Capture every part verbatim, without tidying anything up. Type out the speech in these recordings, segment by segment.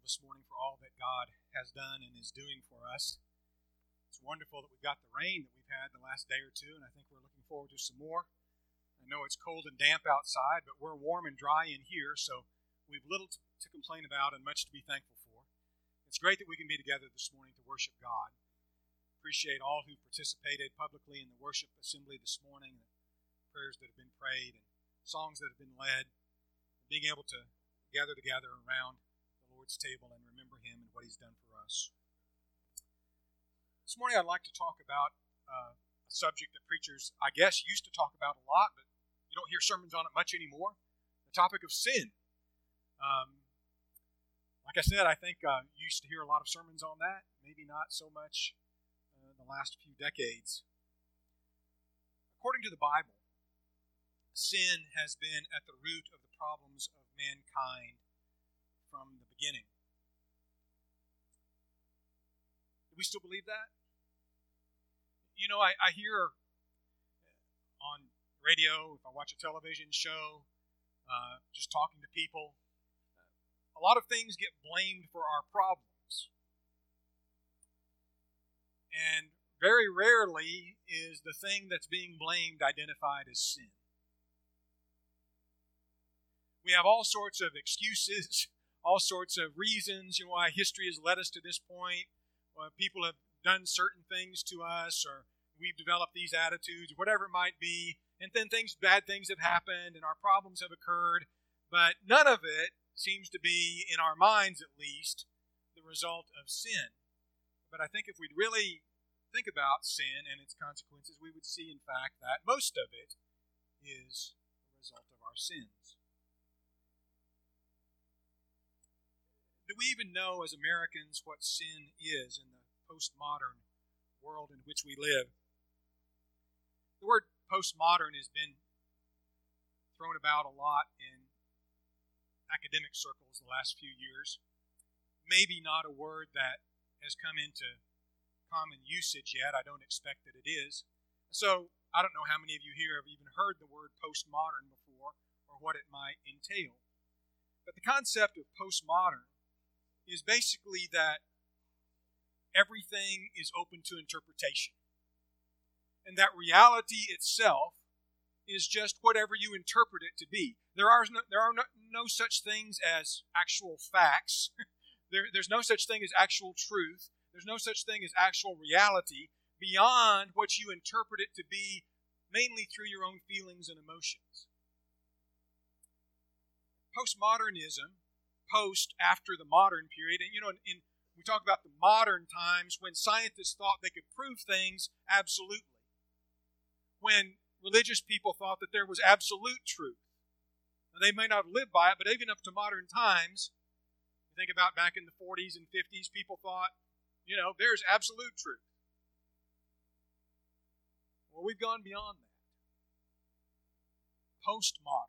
this morning for all that God has done and is doing for us. It's wonderful that we've got the rain that we've had the last day or two, and I think we're looking forward to some more. I know it's cold and damp outside, but we're warm and dry in here, so we've little to, to complain about and much to be thankful for. It's great that we can be together this morning to worship God. Appreciate all who participated publicly in the worship assembly this morning, the prayers that have been prayed, and songs that have been led, being able to gather together around the Lord's table and remember Him and what He's done for us. This morning I'd like to talk about uh, a subject that preachers, I guess, used to talk about a lot, but you don't hear sermons on it much anymore. The topic of sin. Um, like I said, I think uh, you used to hear a lot of sermons on that, maybe not so much uh, in the last few decades. According to the Bible, sin has been at the root of the problems of mankind from the beginning. Do we still believe that? You know, I, I hear on radio, if I watch a television show, uh, just talking to people, a lot of things get blamed for our problems. And very rarely is the thing that's being blamed identified as sin. We have all sorts of excuses, all sorts of reasons, you know, why history has led us to this point. Why people have done certain things to us, or we've developed these attitudes, whatever it might be, and then things, bad things have happened, and our problems have occurred, but none of it seems to be, in our minds at least, the result of sin. But I think if we'd really think about sin and its consequences, we would see, in fact, that most of it is the result of our sins. Do we even know as Americans what sin is in the postmodern world in which we live? The word postmodern has been thrown about a lot in academic circles the last few years. Maybe not a word that has come into common usage yet. I don't expect that it is. So I don't know how many of you here have even heard the word postmodern before or what it might entail. But the concept of postmodern is basically that everything is open to interpretation. And that reality itself is just whatever you interpret it to be. There are no, there are no, no such things as actual facts. there, there's no such thing as actual truth. There's no such thing as actual reality beyond what you interpret it to be, mainly through your own feelings and emotions. Postmodernism, post after the modern period, and you know, in, in we talk about the modern times when scientists thought they could prove things absolutely, when religious people thought that there was absolute truth. Now, they may not have lived by it, but even up to modern times, you think about back in the forties and fifties, people thought, you know, there's absolute truth. Well, we've gone beyond that. Postmodern.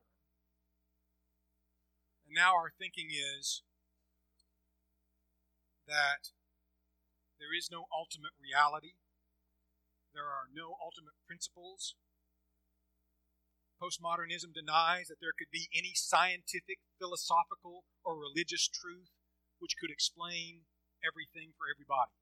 And now our thinking is that there is no ultimate reality. There are no ultimate principles. Postmodernism denies that there could be any scientific, philosophical, or religious truth which could explain everything for everybody.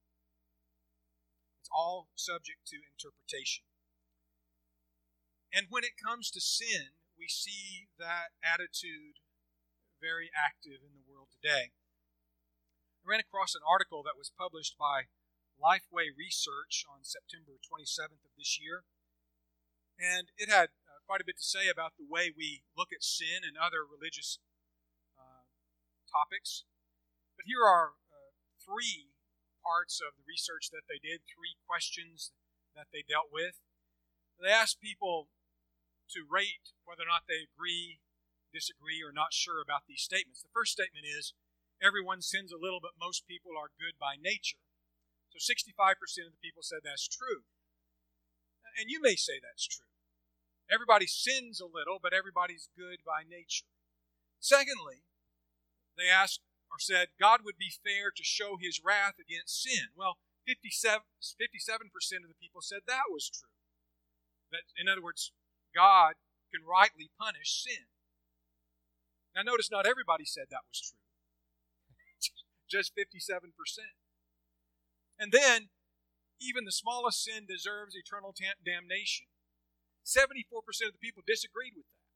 It's all subject to interpretation. And when it comes to sin, we see that attitude very active in the world today. I ran across an article that was published by Lifeway Research on September twenty-seventh of this year, and it had uh, quite a bit to say about the way we look at sin and other religious uh, topics. But here are uh, three parts of the research that they did, three questions that they dealt with. They asked people to rate whether or not they agree, disagree, or not sure about these statements. The first statement is, everyone sins a little, but most people are good by nature. So sixty-five percent of the people said that's true. And you may say that's true. Everybody sins a little, but everybody's good by nature. Secondly, they asked or said God would be fair to show His wrath against sin. Well, fifty-seven percent of the people said that was true. That, in other words, God can rightly punish sin. Now notice not everybody said that was true. just fifty-seven percent. And then, even the smallest sin deserves eternal damnation. seventy-four percent of the people disagreed with that.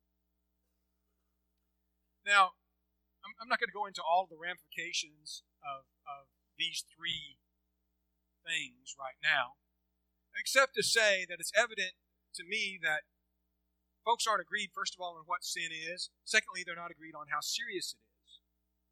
Now, I'm not going to go into all the ramifications of, of these three things right now, except to say that it's evident to me that folks aren't agreed, first of all, on what sin is. Secondly, they're not agreed on how serious it is.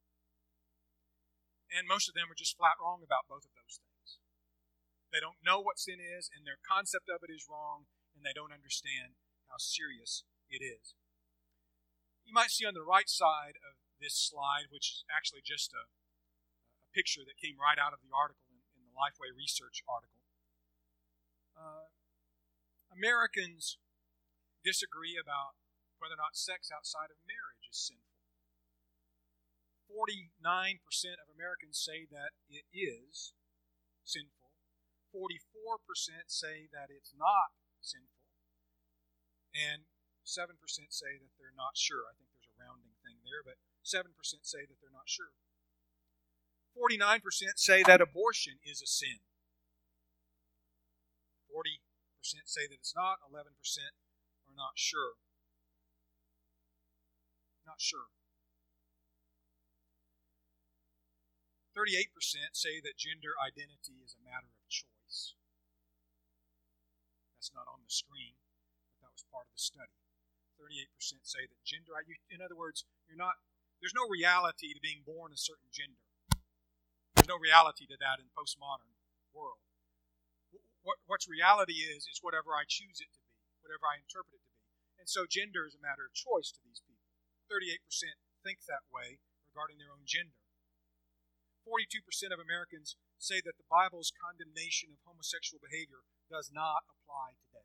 And most of them are just flat wrong about both of those things. They don't know what sin is, and their concept of it is wrong, and they don't understand how serious it is. You might see on the right side of this slide, which is actually just a, a picture that came right out of the article in, in the Lifeway Research article. Uh, Americans disagree about whether or not sex outside of marriage is sinful. forty-nine percent of Americans say that it is sinful. forty-four percent say that it's not sinful. And seven percent say that they're not sure. I think there's a rounding thing there, but seven percent say that they're not sure. forty-nine percent say that abortion is a sin. forty percent say that it's not. eleven percent are not sure. Not sure. thirty-eight percent say that gender identity is a matter of choice. That's not on the screen, but that was part of the study. thirty-eight percent say that gender, in other words, you're not, there's no reality to being born a certain gender. There's no reality to that in the postmodern world. What, what's reality is, is whatever I choose it to be, whatever I interpret it to be. And so gender is a matter of choice to these people. thirty-eight percent think that way regarding their own gender. forty-two percent of Americans say that the Bible's condemnation of homosexual behavior does not apply today.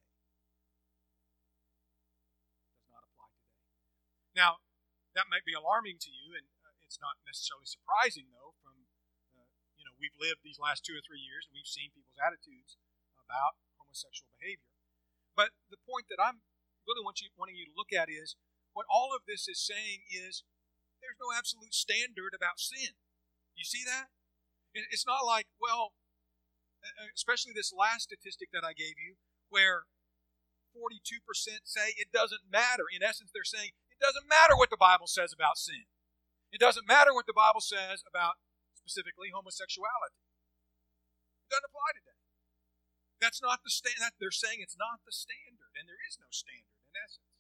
Does not apply today. Now, that might be alarming to you, and uh, it's not necessarily surprising, though, from, uh, you know, we've lived these last two or three years, and we've seen people's attitudes about homosexual behavior. But the point that I'm really want you, wanting you to look at is, what all of this is saying is, there's no absolute standard about sin. You see that? It's not like, well, especially this last statistic that I gave you, where forty-two percent say it doesn't matter. In essence, they're saying it doesn't matter what the Bible says about sin. It doesn't matter what the Bible says about, specifically, homosexuality. It doesn't apply today. That's not the standard. They're saying it's not the standard, and there is no standard, in essence.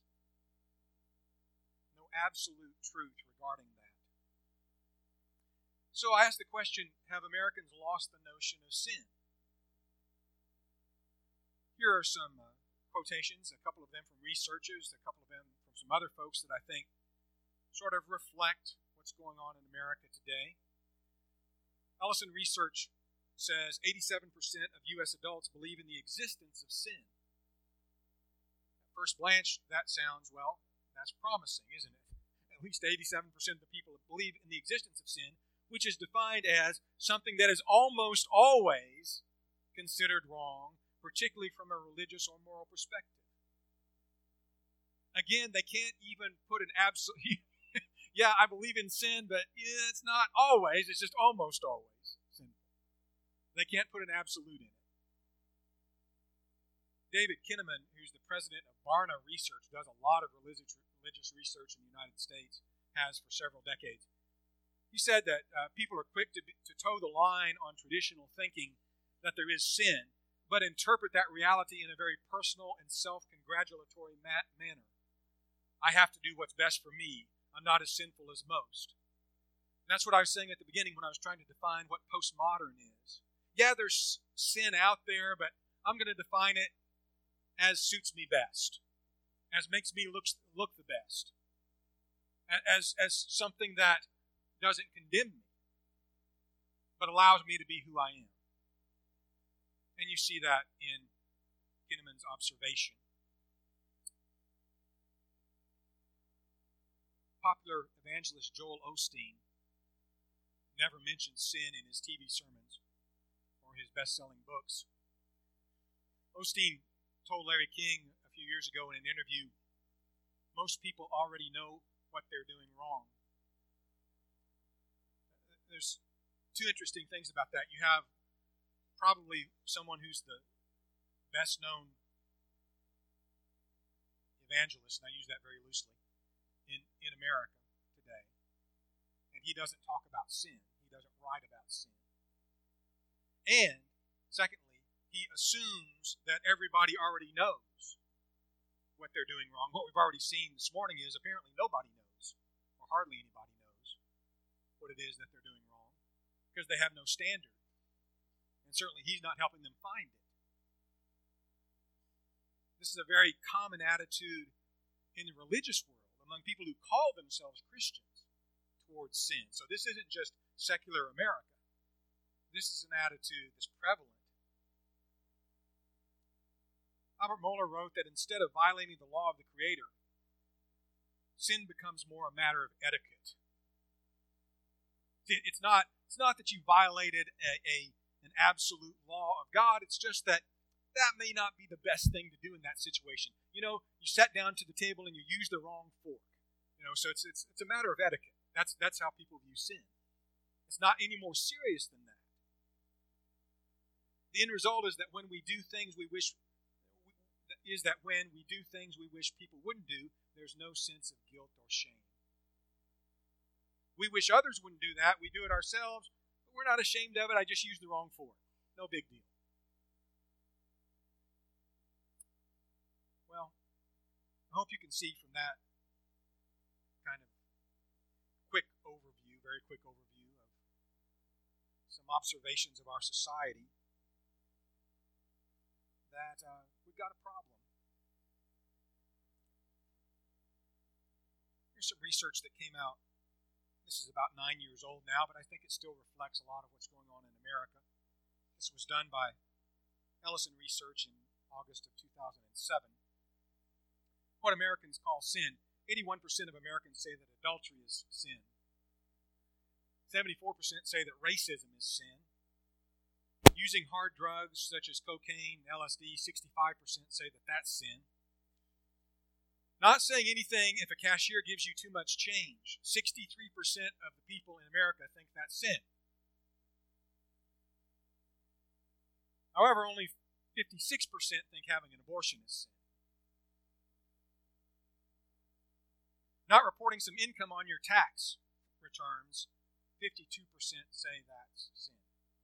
No absolute truth regarding that. So I ask the question, have Americans lost the notion of sin? Here are some uh, quotations, a couple of them from researchers, a couple of them from some other folks that I think sort of reflect what's going on in America today. Ellison Research says eighty-seven percent of U S adults believe in the existence of sin. At first glance, that sounds, well, that's promising, isn't it? At least eighty-seven percent of the people believe in the existence of sin, which is defined as something that is almost always considered wrong, particularly from a religious or moral perspective. Again, they can't even put an absolute, yeah, I believe in sin, but yeah, it's not always, it's just almost always sinful. They can't put an absolute in it. David Kinnaman, who's the president of Barna Research, does a lot of religious, religious research in the United States, has for several decades. He said that uh, people are quick to, be, to toe the line on traditional thinking that there is sin, but interpret that reality in a very personal and self-congratulatory ma- manner. I have to do what's best for me. I'm not as sinful as most. And that's what I was saying at the beginning when I was trying to define what postmodern is. Yeah, there's sin out there, but I'm going to define it as suits me best, as makes me look, look the best, as, as something that doesn't condemn me, but allows me to be who I am. And you see that in Kinnaman's observation. Popular evangelist Joel Osteen never mentions sin in his T V sermons or his best-selling books. Osteen told Larry King a few years ago in an interview, most people already know what they're doing wrong. There's two interesting things about that. You have probably someone who's the best known evangelist, and I use that very loosely, in, in America today. And he doesn't talk about sin. He doesn't write about sin. And, secondly, he assumes that everybody already knows what they're doing wrong. What we've already seen this morning is apparently nobody knows, or hardly anybody knows, what it is that they're doing wrong, because they have no standard. And certainly he's not helping them find it. This is a very common attitude in the religious world among people who call themselves Christians towards sin. So this isn't just secular America. This is an attitude that's prevalent. Albert Mohler wrote that instead of violating the law of the Creator, sin becomes more a matter of etiquette. It's not, it's not that you violated a, a, an absolute law of God. It's just that that may not be the best thing to do in that situation. You know, you sat down to the table and you used the wrong fork. You know, so it's it's, it's a matter of etiquette. That's that's how people view sin. It's not any more serious than that. The end result is that when we do things we wish is that when we do things we wish people wouldn't do, there's no sense of guilt or shame. We wish others wouldn't do that. We do it ourselves, but we're not ashamed of it. I just used the wrong fork. No big deal. Well, I hope you can see from that kind of quick overview, very quick overview of some observations of our society, that uh, we've got a problem. Here's some research that came out. This is about nine years old now, but I think it still reflects a lot of what's going on in America. This was done by Ellison Research in August of two thousand seven. What Americans call sin. eighty-one percent of Americans say that adultery is sin. seventy-four percent say that racism is sin. Using hard drugs such as cocaine, L S D, sixty-five percent say that that's sin. Not saying anything if a cashier gives you too much change. sixty-three percent of the people in America think that's sin. However, only fifty-six percent think having an abortion is sin. Not reporting some income on your tax returns, fifty-two percent say that's sin.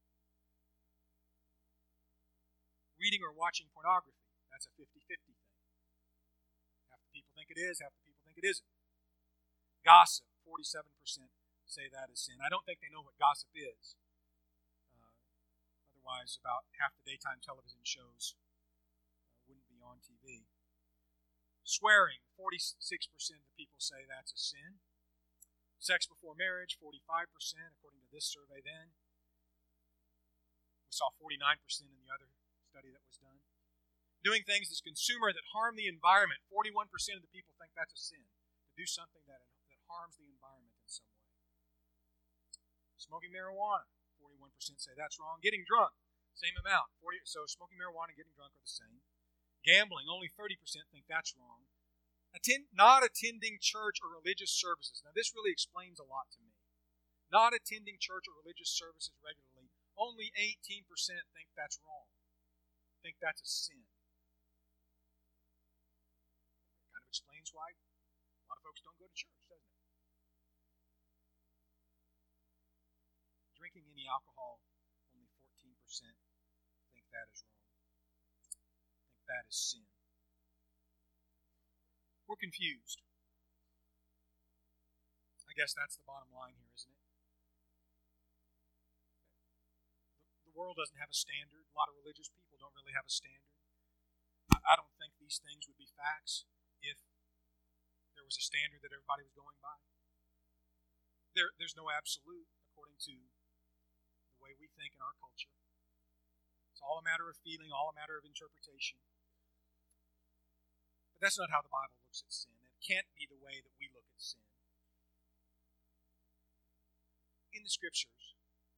Reading or watching pornography, that's a fifty-fifty thing. Half the people think it is, half the people think it isn't. Gossip, forty-seven percent say that is sin. I don't think they know what gossip is. Uh, otherwise, about half the daytime television shows uh, wouldn't be on T V. Swearing, forty-six percent of the people say that's a sin. Sex before marriage, forty-five percent, according to this survey then. We saw forty-nine percent in the other study that was done. Doing things as a consumer that harm the environment, forty-one percent of the people think that's a sin. To do something that, that harms the environment in some way. Smoking marijuana, forty-one percent say that's wrong. Getting drunk, same amount. forty, so smoking marijuana and getting drunk are the same. Gambling, only thirty percent think that's wrong. Attend, not attending church or religious services. Now this really explains a lot to me. Not attending church or religious services regularly, only eighteen percent think that's wrong. Think that's a sin. Kind of explains why a lot of folks don't go to church, doesn't it? Drinking any alcohol, only fourteen percent think that is wrong. Think that is sin. We're confused. I guess that's the bottom line here, isn't it? The world doesn't have a standard. A lot of religious people don't really have a standard. I don't think these things would be facts if there was a standard that everybody was going by. There, there's no absolute according to the way we think in our culture. It's all a matter of feeling, all a matter of interpretation. But that's not how the Bible looks at sin. It can't be the way that we look at sin. In the Scriptures,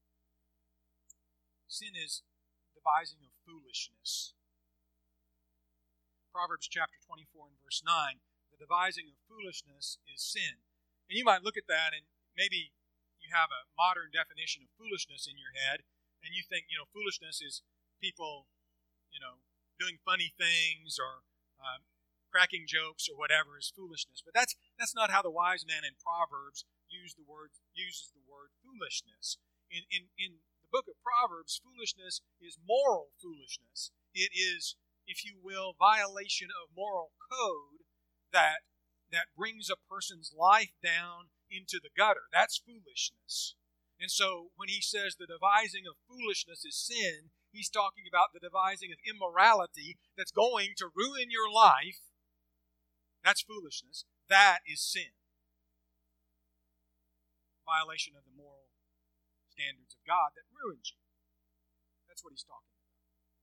sin is devising of foolishness. Proverbs chapter twenty-four and verse nine, the devising of foolishness is sin. And you might look at that and maybe you have a modern definition of foolishness in your head, and you think, you know, foolishness is people, you know, doing funny things or um, cracking jokes or whatever is foolishness. But that's that's not how the wise man in Proverbs use the word uses the word foolishness. In in in the book of Proverbs, foolishness is moral foolishness. It is, if you will, violation of moral code that that brings a person's life down into the gutter. That's foolishness. And so when he says the devising of foolishness is sin, he's talking about the devising of immorality that's going to ruin your life. That's foolishness. That is sin. Violation of the moral standards of God that ruins you. That's what he's talking about.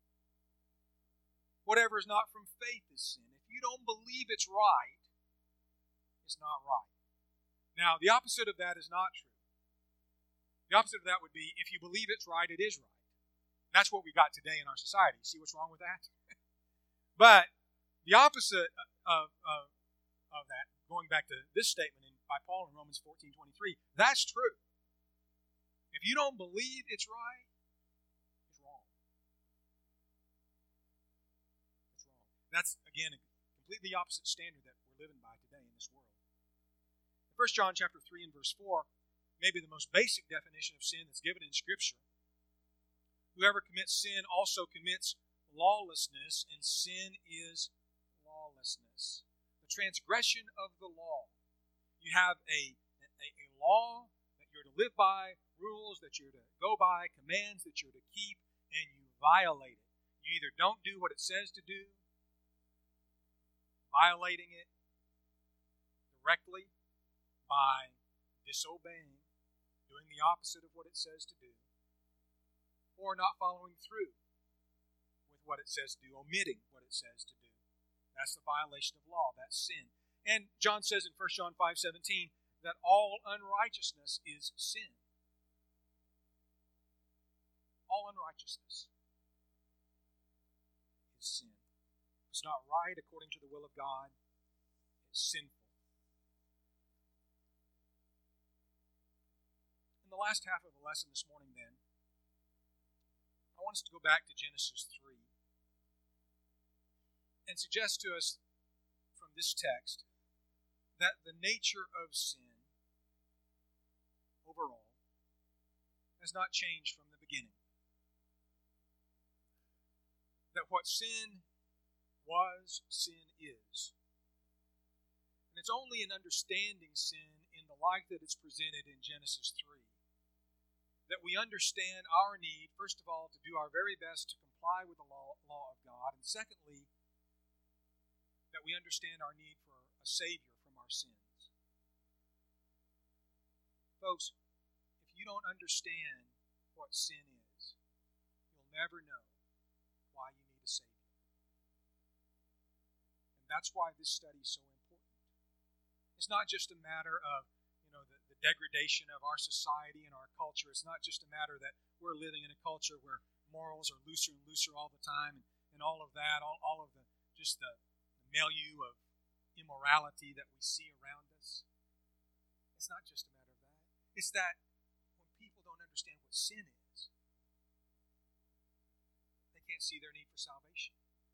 Whatever is not from faith is sin. If you don't believe it's right, it's not right. Now, the opposite of that is not true. The opposite of that would be, if you believe it's right, it is right. That's what we've got today in our society. See what's wrong with that? But the opposite of, of, of that, going back to this statement in, by Paul in Romans fourteen twenty-three, that's true. If you don't believe it's right, it's wrong. It's wrong. That's, again, a completely opposite standard that we're living by today in this world. First John chapter three and verse four, maybe the most basic definition of sin that's given in Scripture. Whoever commits sin also commits lawlessness, and sin is lawlessness. The transgression of the law. You have a, a, a law that you're to live by, rules that you're to go by, commands that you're to keep, and you violate it. You either don't do what it says to do, violating it directly, by disobeying, doing the opposite of what it says to do, or not following through with what it says to do, omitting what it says to do. That's the violation of law. That's sin. And John says in First John five seventeen that all unrighteousness is sin. All unrighteousness is sin. It's not right according to the will of God. It's sinful. In the last half of the lesson this morning, then, I want us to go back to Genesis three and suggest to us from this text that the nature of sin overall has not changed from the beginning. That what sin was, sin is. And it's only in understanding sin in the light that it's presented in Genesis three that we understand our need, first of all, to do our very best to comply with the law, law of God, and secondly, that we understand our need for a Savior from our sins. Folks, if you don't understand what sin is, you'll never know why you need a Savior. And that's why this study is so important. It's not just a matter of you know, the, the degradation of our society and our culture. It's not just a matter that we're living in a culture where morals are looser and looser all the time and, and all of that, all, all of the just the, the milieu of immorality that we see around us. It's not just a matter of that. It's that when people don't understand what sin is, they can't see their need for salvation.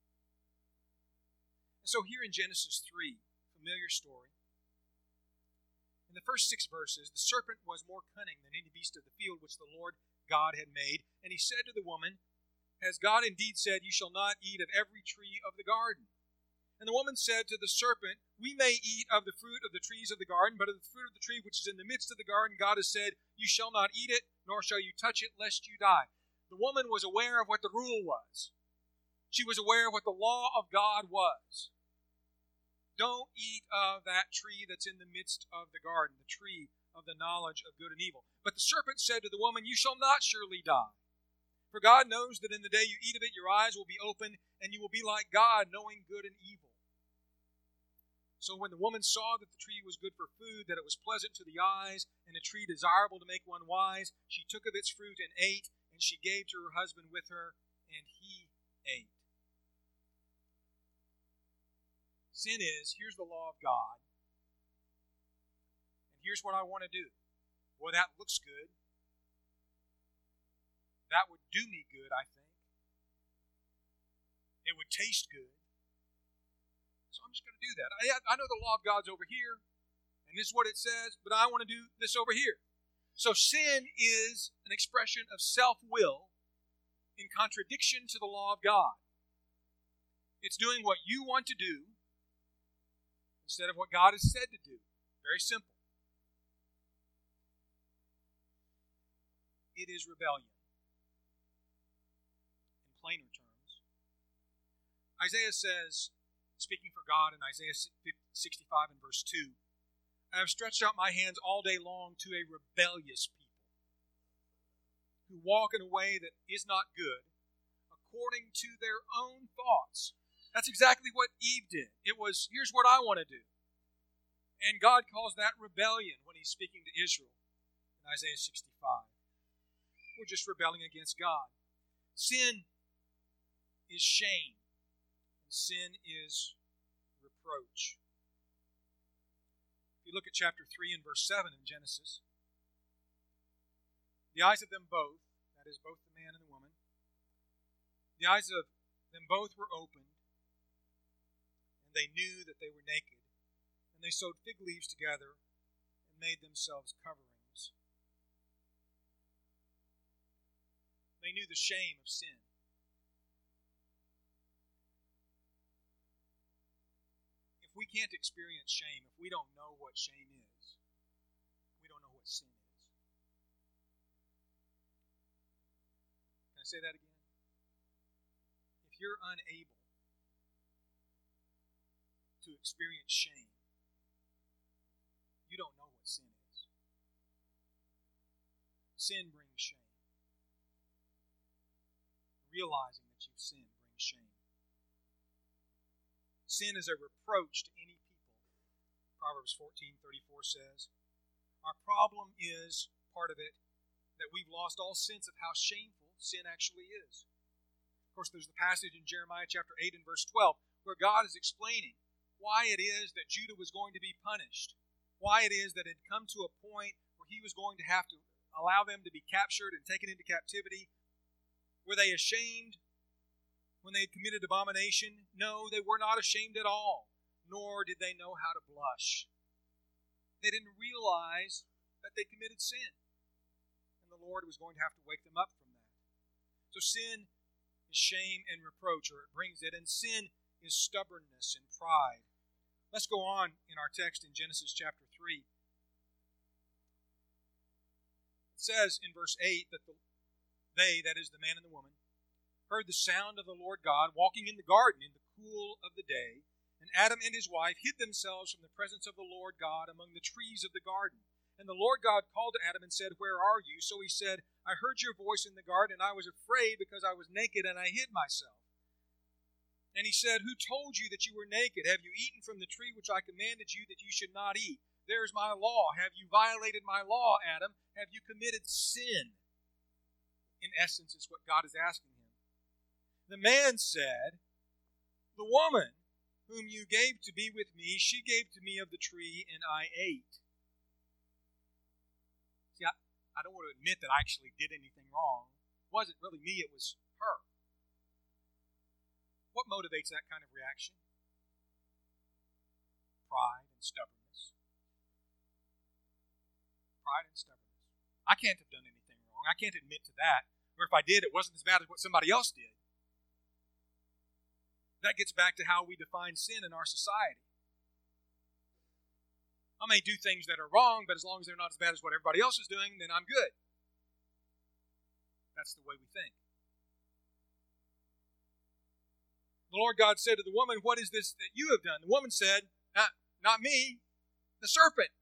And so here in Genesis three, familiar story, in the first six verses, the serpent was more cunning than any beast of the field which the Lord God had made. And he said to the woman, Has God indeed said, You shall not eat of every tree of the garden? And the woman said to the serpent, We may eat of the fruit of the trees of the garden, but of the fruit of the tree which is in the midst of the garden, God has said, You shall not eat it, nor shall you touch it, lest you die. The woman was aware of what the rule was. She was aware of what the law of God was. Don't eat of that tree that's in the midst of the garden, the tree of the knowledge of good and evil. But the serpent said to the woman, You shall not surely die. For God knows that in the day you eat of it, your eyes will be opened, and you will be like God, knowing good and evil. So when the woman saw that the tree was good for food, that it was pleasant to the eyes, and a tree desirable to make one wise, she took of its fruit and ate, and she gave to her husband with her, and he ate. Sin is, here's the law of God, and here's what I want to do. Boy, that looks good. That would do me good, I think. It would taste good. So I'm just going to do that. I, I know the law of God's over here, and this is what it says, but I want to do this over here. So sin is an expression of self-will in contradiction to the law of God. It's doing what you want to do instead of what God has said to do. Very simple. It is rebellion. In plainer terms, Isaiah says, speaking for God in Isaiah sixty-five and verse two, I have stretched out my hands all day long to a rebellious people who walk in a way that is not good, according to their own thoughts. That's exactly what Eve did. It was, here's what I want to do. And God calls that rebellion when he's speaking to Israel in Isaiah sixty-five. We're just rebelling against God. Sin is shame. Sin is reproach. If you look at chapter three and verse seven in Genesis, the eyes of them both, that is both the man and the woman, the eyes of them both were opened, and they knew that they were naked, and they sewed fig leaves together and made themselves coverings. They knew the shame of sin. If we can't experience shame, if we don't know what shame is, we don't know what sin is. Can I say that again? If you're unable to experience shame, you don't know what sin is. Sin brings shame. Realizing that you've sinned brings shame. Sin is a reproach to any people. Proverbs fourteen thirty-four says, our problem is, part of it, that we've lost all sense of how shameful sin actually is. Of course, there's the passage in Jeremiah chapter eight and verse twelve where God is explaining why it is that Judah was going to be punished, why it is that it had come to a point where he was going to have to allow them to be captured and taken into captivity. Were they ashamed when they had committed abomination? No, they were not ashamed at all, nor did they know how to blush. They didn't realize that they committed sin, and the Lord was going to have to wake them up from that. So sin is shame and reproach, or it brings it, and sin is stubbornness and pride. Let's go on in our text in Genesis chapter three. It says in verse eight that the They, that is the man and the woman, heard the sound of the Lord God walking in the garden in the cool of the day, and Adam and his wife hid themselves from the presence of the Lord God among the trees of the garden. And the Lord God called to Adam and said, where are you? So he said, I heard your voice in the garden, and I was afraid because I was naked, and I hid myself. And he said, who told you that you were naked? Have you eaten from the tree which I commanded you that you should not eat? There is my law. Have you violated my law, Adam? Have you committed sin? In essence, it's what God is asking him. The man said, the woman whom you gave to be with me, she gave to me of the tree, and I ate. See, I, I don't want to admit that I actually did anything wrong. It wasn't really me, it was her. What motivates that kind of reaction? Pride and stubbornness. Pride and stubbornness. I can't have done anything wrong. I can't admit to that. Or if I did, it wasn't as bad as what somebody else did. That gets back to how we define sin in our society. I may do things that are wrong, but as long as they're not as bad as what everybody else is doing, then I'm good. That's the way we think. The Lord God said to the woman, what is this that you have done? The woman said, not, not me, the serpent.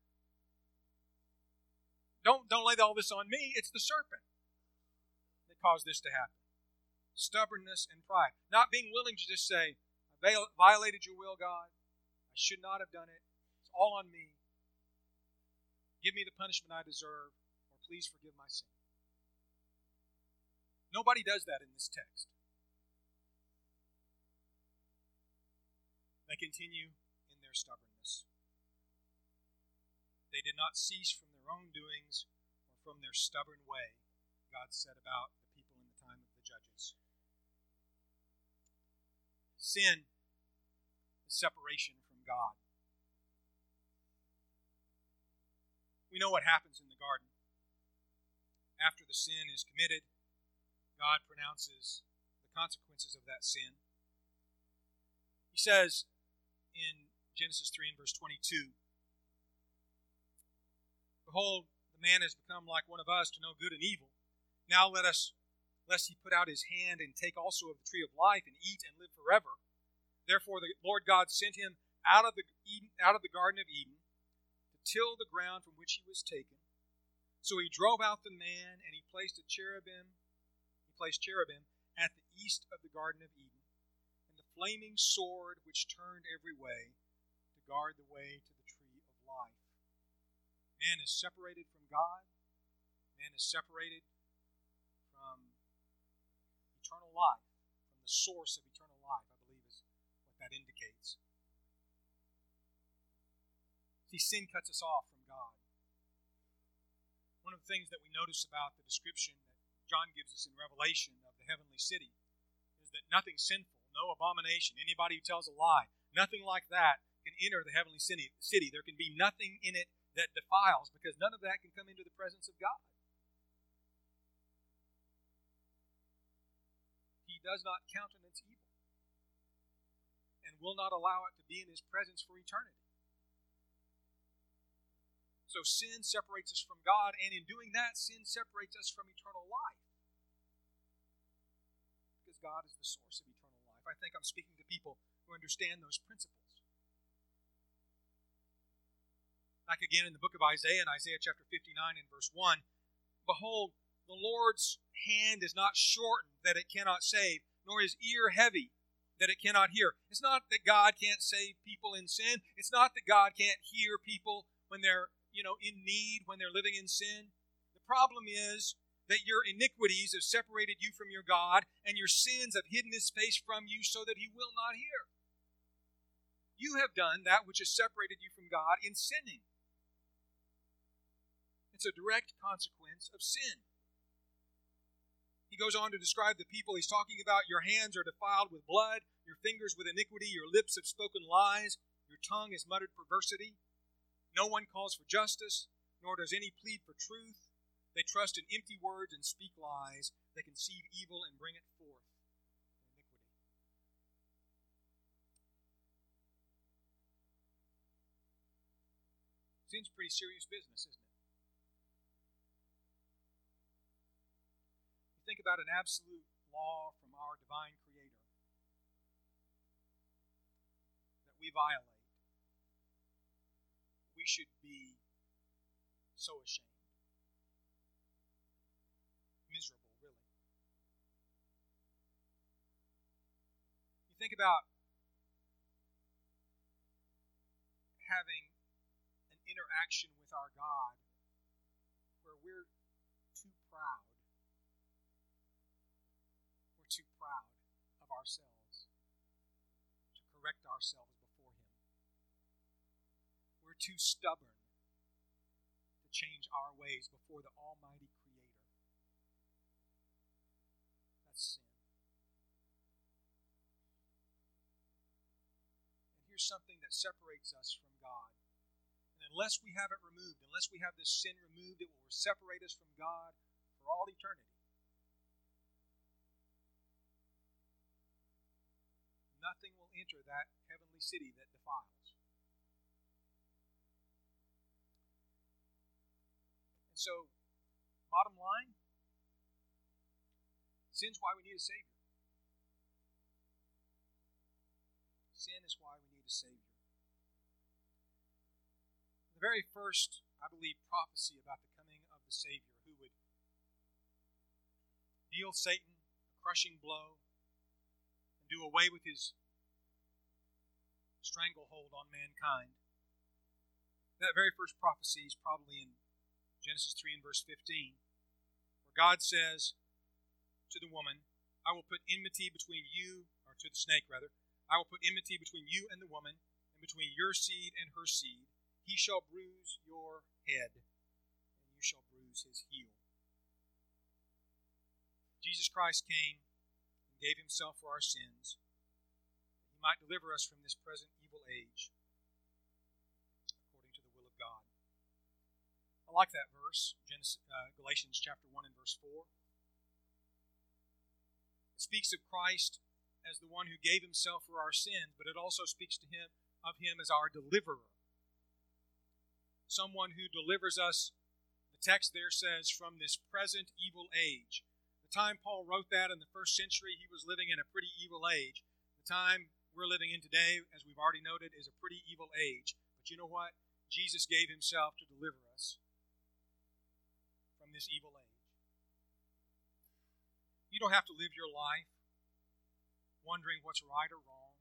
Don't, don't lay all this on me, it's the serpent caused this to happen. Stubbornness and pride. Not being willing to just say, I violated your will, God. I should not have done it. It's all on me. Give me the punishment I deserve, or please forgive my sin. Nobody does that in this text. They continue in their stubbornness. They did not cease from their own doings from their stubborn way, God said about the people in the time of the judges. Sin is separation from God. We know what happens in the garden. After the sin is committed, God pronounces the consequences of that sin. He says in Genesis three and verse twenty-two, "Behold, the man has become like one of us to know good and evil. Now let us, lest he put out his hand and take also of the tree of life and eat and live forever. Therefore the Lord God sent him out of the Eden, out of the Garden of Eden to till the ground from which he was taken. So he drove out the man, and he placed a cherubim, he placed cherubim at the east of the Garden of Eden, and the flaming sword which turned every way to guard the way to the tree of life." Man is separated from God. Man is separated from eternal life, from the source of eternal life, I believe is what that indicates. See, sin cuts us off from God. One of the things that we notice about the description that John gives us in Revelation of the heavenly city is that nothing sinful, no abomination, anybody who tells a lie, nothing like that can enter the heavenly city. There can be nothing in it that defiles, because none of that can come into the presence of God. He does not countenance evil and will not allow it to be in His presence for eternity. So sin separates us from God, and in doing that, sin separates us from eternal life. Because God is the source of eternal life. I think I'm speaking to people who understand those principles. Like again in the book of Isaiah, in Isaiah chapter fifty-nine and verse one, "Behold, the Lord's hand is not shortened that it cannot save, nor his ear heavy that it cannot hear." It's not that God can't save people in sin. It's not that God can't hear people when they're you know, in need, when they're living in sin. The problem is that your iniquities have separated you from your God, and your sins have hidden His face from you so that He will not hear. You have done that which has separated you from God in sinning. It's a direct consequence of sin. He goes on to describe the people he's talking about. "Your hands are defiled with blood, your fingers with iniquity, your lips have spoken lies, your tongue has muttered perversity. No one calls for justice, nor does any plead for truth. They trust in empty words and speak lies. They conceive evil and bring it forth, iniquity." Sin's pretty serious business, isn't it? You think about an absolute law from our divine Creator that we violate. We should be so ashamed. Miserable, really. You think about having an interaction with our God where we're too proud. We're too proud of ourselves to correct ourselves before Him. We're too stubborn to change our ways before the Almighty Creator. That's sin. And here's something that separates us from God. And unless we have it removed, unless we have this sin removed, it will separate us from God for all eternity. Nothing will enter that heavenly city that defiles. So, bottom line, sin's why we need a Savior. Sin is why we need a Savior. The very first, I believe, prophecy about the coming of the Savior who would deal Satan a crushing blow and do away with his stranglehold on mankind. That very first prophecy is probably in Genesis three and verse fifteen, where God says to the woman, "I will put enmity between you," or to the snake rather, "I will put enmity between you and the woman, and between your seed and her seed. He shall bruise your head, and you shall bruise bruise his heel. Jesus Christ came and gave himself for our sins, that he might deliver us from this present evil age, according to the will of God. I like that verse, Genesis, uh, Galatians chapter one and verse four. It speaks of Christ as the one who gave himself for our sins, but it also speaks to him of him as our deliverer. Someone who delivers us, the text there says, from this present evil age. The time Paul wrote that in the first century, he was living in a pretty evil age. The time we're living in today, as we've already noted, is a pretty evil age. But you know what? Jesus gave himself to deliver us from this evil age. You don't have to live your life wondering what's right or wrong,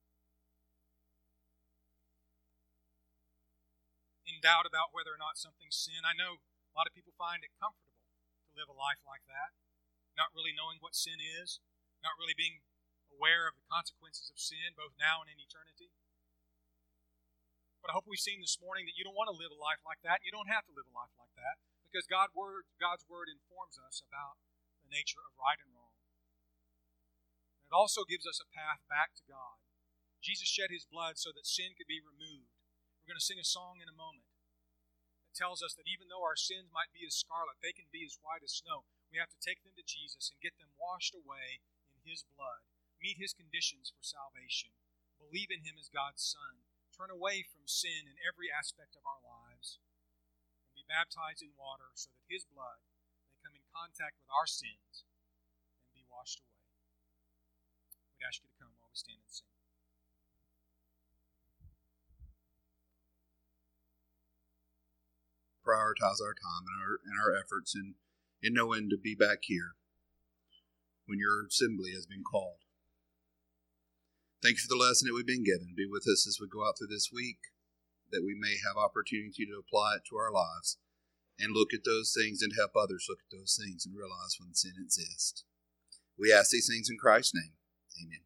in doubt about whether or not something's sin. I know a lot of people find it comfortable to live a life like that, not really knowing what sin is, not really being aware of the consequences of sin, both now and in eternity. But I hope we've seen this morning that you don't want to live a life like that, and you don't have to live a life like that, because God word, God's Word informs us about the nature of right and wrong. And it also gives us a path back to God. Jesus shed his blood so that sin could be removed. We're going to sing a song in a moment that tells us that even though our sins might be as scarlet, they can be as white as snow. We have to take them to Jesus and get them washed away in his blood, meet his conditions for salvation, believe in him as God's Son, turn away from sin in every aspect of our lives, and be baptized in water so that his blood may come in contact with our sins and be washed away. We'd ask you to come while we stand and sing. Prioritize our time and our and our efforts in, in knowing to be back here when your assembly has been called. Thank you for the lesson that we've been given. Be with us as we go out through this week, that we may have opportunity to apply it to our lives and look at those things and help others look at those things and realize when sin exists. We ask these things in Christ's name. Amen.